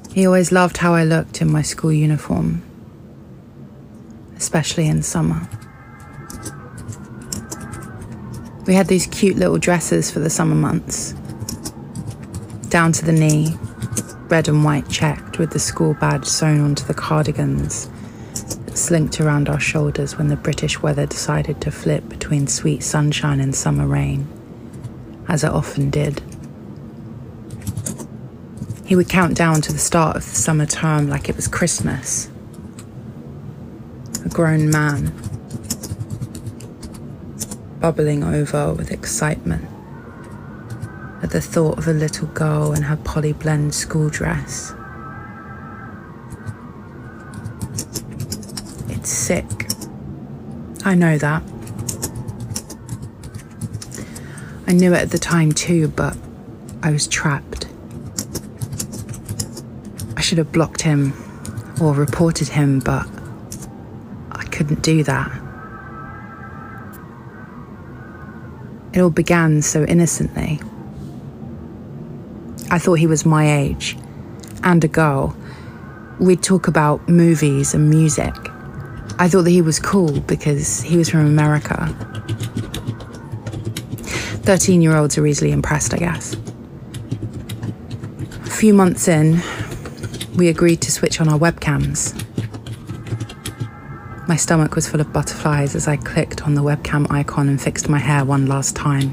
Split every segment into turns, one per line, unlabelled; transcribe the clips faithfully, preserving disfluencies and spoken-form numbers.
He always loved how I looked in my school uniform, especially in summer. We had these cute little dresses for the summer months, down to the knee, red and white checked with the school badge sewn onto the cardigans that slinked around our shoulders when the British weather decided to flip between sweet sunshine and summer rain, as it often did. He would count down to the start of the summer term like it was Christmas. A grown man, bubbling over with excitement at the thought of a little girl in her poly-blend school dress. It's sick. I know that. I knew it at the time too, but I was trapped. I should have blocked him or reported him, but I couldn't do that. It all began so innocently. I thought he was my age, and a girl. We'd talk about movies and music. I thought that he was cool because he was from America. Thirteen-year-olds are easily impressed, I guess. A few months in, we agreed to switch on our webcams. My stomach was full of butterflies as I clicked on the webcam icon and fixed my hair one last time.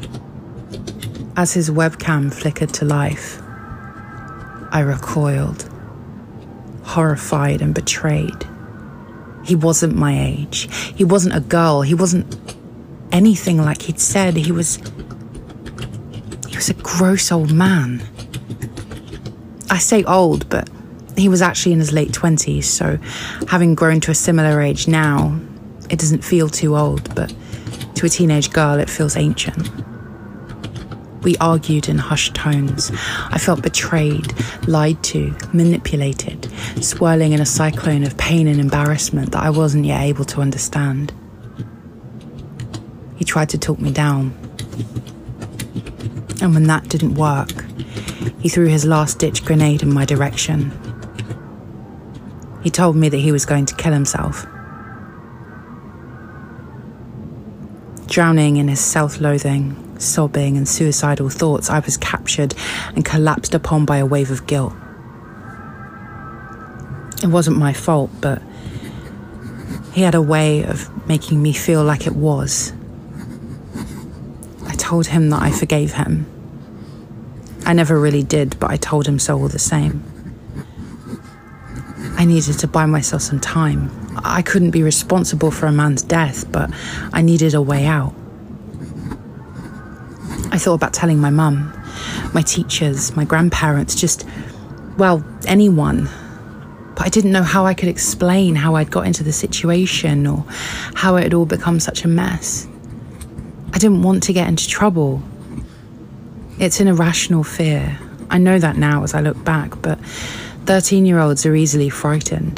As his webcam flickered to life, I recoiled, horrified and betrayed. He wasn't my age. He wasn't a girl. He wasn't anything like he'd said. He was... He was a gross old man. I say old, but he was actually in his late twenties, so having grown to a similar age now, it doesn't feel too old, but to a teenage girl it feels ancient. We argued in hushed tones. I felt betrayed, lied to, manipulated, swirling in a cyclone of pain and embarrassment that I wasn't yet able to understand. He tried to talk me down. And when that didn't work, he threw his last-ditch grenade in my direction. He told me that he was going to kill himself. Drowning in his self-loathing, sobbing and suicidal thoughts, I was captured and collapsed upon by a wave of guilt. It wasn't my fault, but he had a way of making me feel like it was. I told him that I forgave him. I never really did, but I told him so all the same. I needed to buy myself some time. I couldn't be responsible for a man's death, but I needed a way out. I thought about telling my mum, my teachers, my grandparents, just, well, anyone. But I didn't know how I could explain how I'd got into the situation or how it had all become such a mess. I didn't want to get into trouble. It's an irrational fear. I know that now as I look back, but thirteen-year-olds are easily frightened.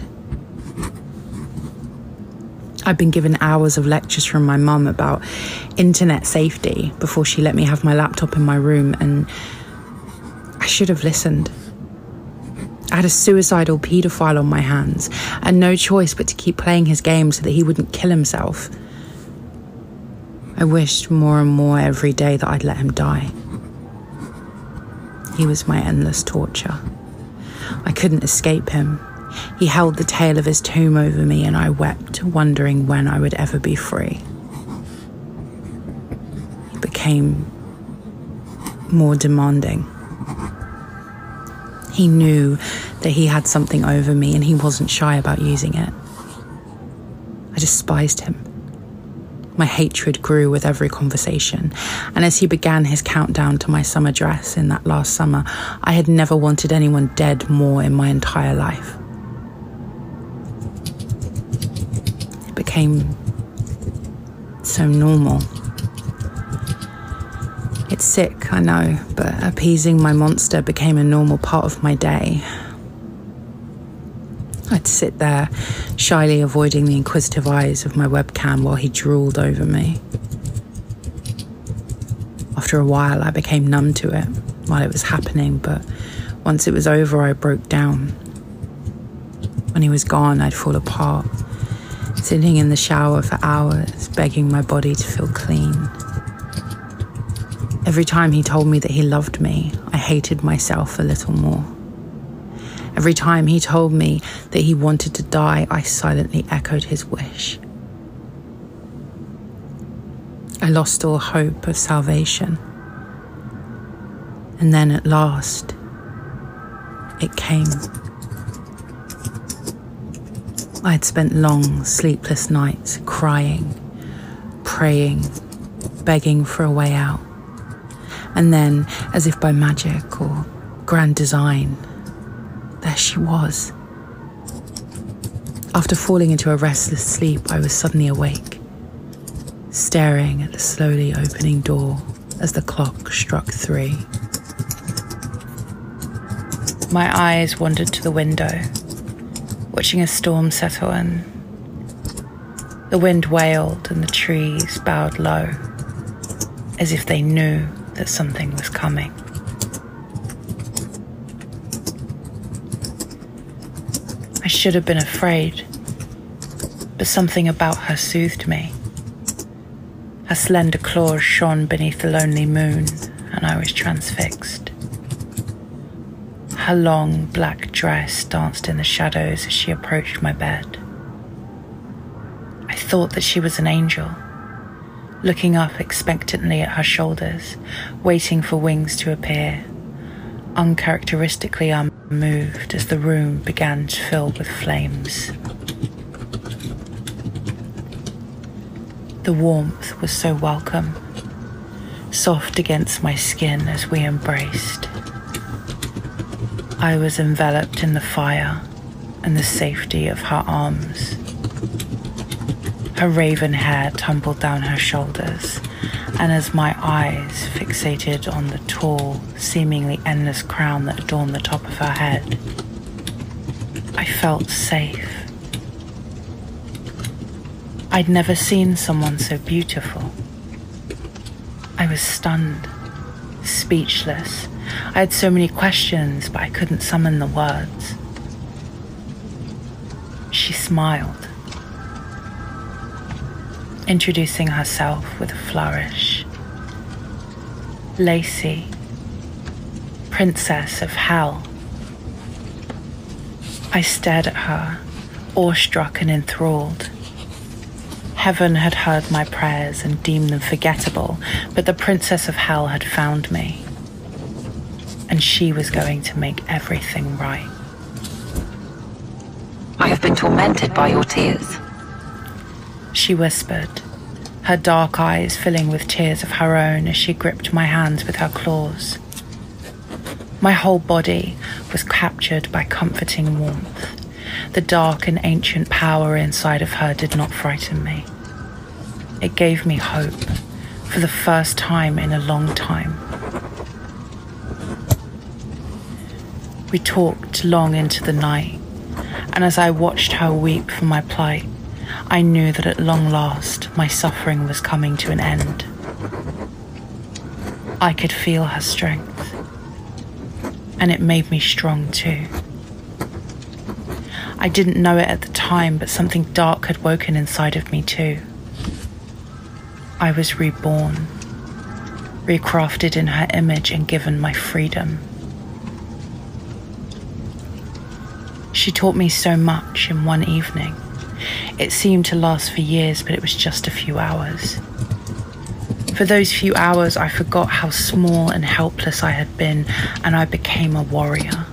I've been given hours of lectures from my mum about internet safety before she let me have my laptop in my room, and I should have listened. I had a suicidal paedophile on my hands and no choice but to keep playing his game so that he wouldn't kill himself. I wished more and more every day that I'd let him die. He was my endless torture. I couldn't escape him. He held the tail of his tomb over me and I wept, wondering when I would ever be free. He became more demanding. He knew that he had something over me and he wasn't shy about using it. I despised him. My hatred grew with every conversation, and as he began his countdown to my summer dress in that last summer, I had never wanted anyone dead more in my entire life. It became so normal. It's sick, I know, but appeasing my monster became a normal part of my day. I'd sit there, shyly avoiding the inquisitive eyes of my webcam while he drooled over me. After a while, I became numb to it while it was happening, but Once it was over, I broke down. When he was gone, I'd fall apart, sitting in the shower for hours, begging my body to feel clean. Every time he told me that he loved me, I hated myself a little more. Every time he told me that he wanted to die, I silently echoed his wish. I lost all hope of salvation. And then at last, it came. I had spent long, sleepless nights crying, praying, begging for a way out. And then, as if by magic or grand design, there she was. After falling into a restless sleep, I was suddenly awake, staring at the slowly opening door as the clock struck three. My eyes wandered to the window, watching a storm settle in. The wind wailed and the trees bowed low, as if they knew that something was coming. I should have been afraid, but something about her soothed me. Her slender claws shone beneath the lonely moon, and I was transfixed. Her long black dress danced in the shadows as she approached my bed. I thought that she was an angel, looking up expectantly at her shoulders, waiting for wings to appear, uncharacteristically unmoved as the room began to fill with flames. The warmth was so welcome, soft against my skin as we embraced. I was enveloped in the fire and the safety of her arms. Her raven hair tumbled down her shoulders, and as my eyes fixated on the tall, seemingly endless crown that adorned the top of her head, I felt safe. I'd never seen someone so beautiful. I was stunned, speechless. I had so many questions, but I couldn't summon the words. She smiled, introducing herself with a flourish. Lacey, Princess of Hell. I stared at her, awestruck and enthralled. Heaven had heard my prayers and deemed them forgettable, but the Princess of Hell had found me, and she was going to make everything right.
I have been tormented by your tears,
she whispered, her dark eyes filling with tears of her own as she gripped my hands with her claws. My whole body was captured by comforting warmth. The dark and ancient power inside of her did not frighten me. It gave me hope, for the first time in a long time. We talked long into the night, and as I watched her weep for my plight, I knew that at long last my suffering was coming to an end. I could feel her strength, and it made me strong too. I didn't know it at the time, but something dark had woken inside of me too. I was reborn, recrafted in her image and given my freedom. She taught me so much in one evening. It seemed to last for years, but it was just a few hours. For those few hours, I forgot how small and helpless I had been, and I became a warrior.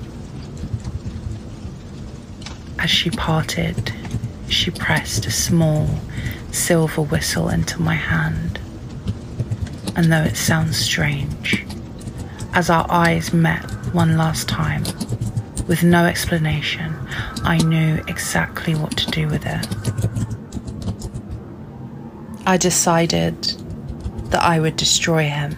As she parted, she pressed a small silver whistle into my hand. And though it sounds strange, as our eyes met one last time, with no explanation, I knew exactly what to do with it. I decided that I would destroy him.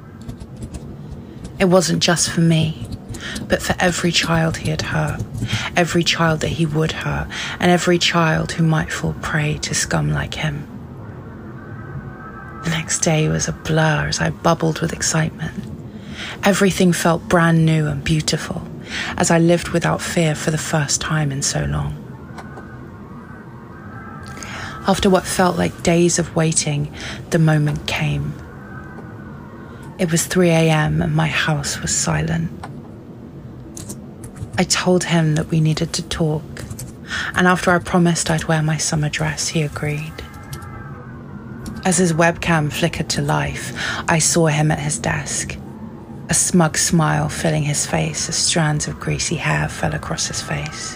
It wasn't just for me, but for every child he had hurt, every child that he would hurt, and every child who might fall prey to scum like him. The next day was a blur as I bubbled with excitement. Everything felt brand new and beautiful. as I lived without fear for the first time in so long. After what felt like days of waiting, the moment came. It was three a.m. and my house was silent. I told him that we needed to talk, and after I promised I'd wear my summer dress, he agreed. As his webcam flickered to life, I saw him at his desk, a smug smile filling his face as strands of greasy hair fell across his face.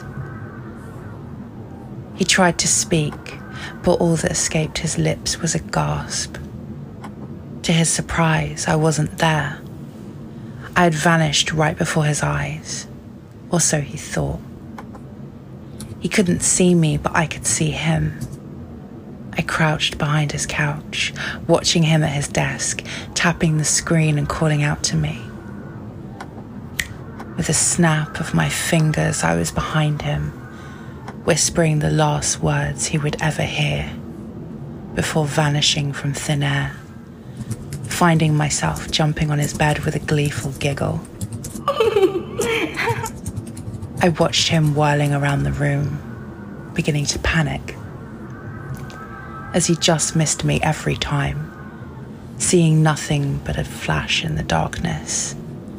He tried to speak, but all that escaped his lips was a gasp. To his surprise, I wasn't there. I had vanished right before his eyes, or so he thought. He couldn't see me, but I could see him. I crouched behind his couch, watching him at his desk, tapping the screen and calling out to me. With a snap of my fingers, I was behind him, whispering the last words he would ever hear, before vanishing from thin air, finding myself jumping on his bed with a gleeful giggle. I watched him whirling around the room, beginning to panic, as he just missed me every time, seeing nothing but a flash in the darkness.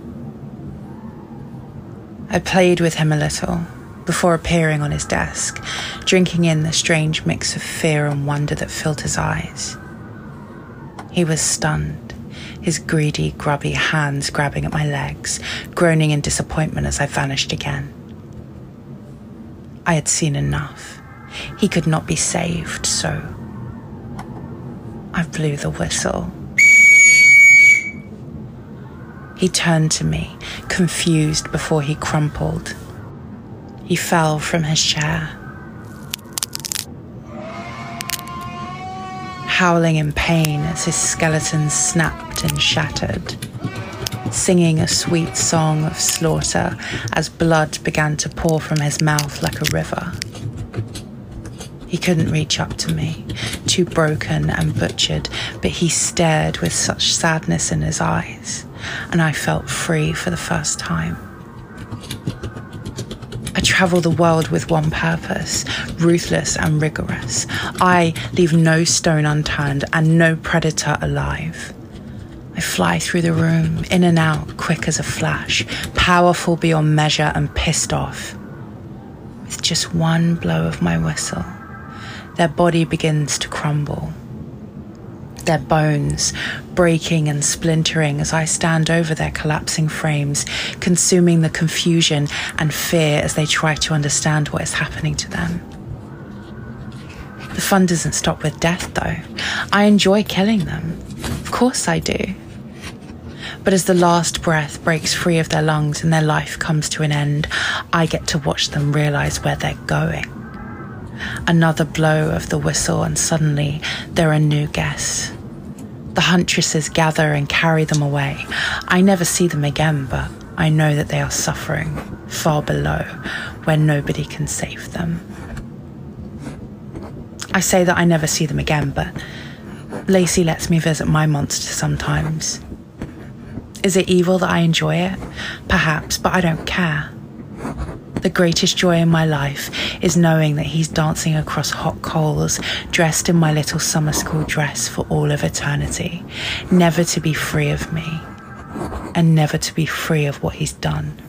I played with him a little, before appearing on his desk, drinking in the strange mix of fear and wonder that filled his eyes. He was stunned, his greedy, grubby hands grabbing at my legs, groaning in disappointment as I vanished again. I had seen enough. He could not be saved, so I blew the whistle. He turned to me, confused before he crumpled. He fell from his chair, howling in pain as his skeleton snapped and shattered, singing a sweet song of slaughter as blood began to pour from his mouth like a river. He couldn't reach up to me, too broken and butchered, but he stared with such sadness in his eyes, and I felt free for the first time. I travel the world with one purpose, ruthless and rigorous. I leave no stone unturned and no predator alive. I fly through the room, in and out, quick as a flash, powerful beyond measure and pissed off. With just one blow of my whistle, their body begins to crumble, their bones breaking and splintering as I stand over their collapsing frames, consuming the confusion and fear as they try to understand what is happening to them. The fun doesn't stop with death, though. I enjoy killing them. Of course I do. But as the last breath breaks free of their lungs and their life comes to an end, I get to watch them realize where they're going. Another blow of the whistle and suddenly there are new guests. The huntresses gather and carry them away. I never see them again, but I know that they are suffering far below where nobody can save them. I say that I never see them again, but Lacey lets me visit my monster sometimes. Is it evil that I enjoy it? Perhaps, but I don't care. The greatest joy in my life is knowing that he's dancing across hot coals, dressed in my little summer school dress for all of eternity, never to be free of me, and never to be free of what he's done.